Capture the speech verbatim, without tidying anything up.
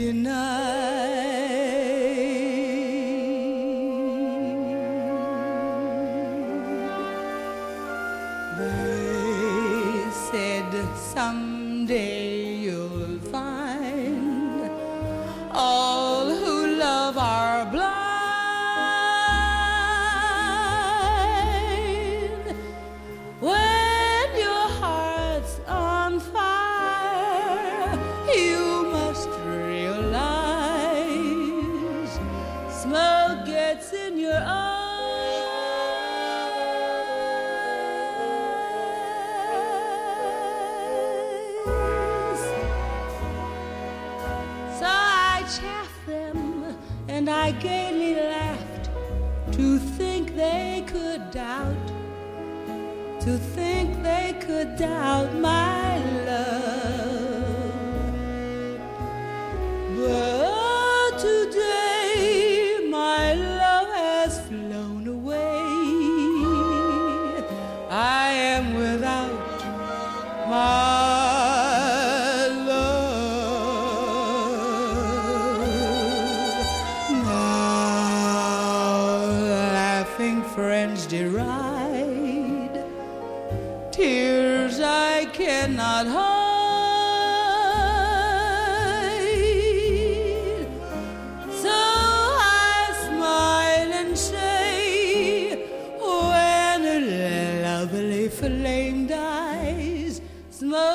denied. They said someday you'll find all who love are blind. When your heart's on fire, you must realize smoke gets in your eyes. So I chaffed them and I gaily laughed to think they could doubt, to think they could doubt my love. But today my love has flown away. I am without my friends deride, tears I cannot hide. So I smile and say, when a lovely flame dies, smoke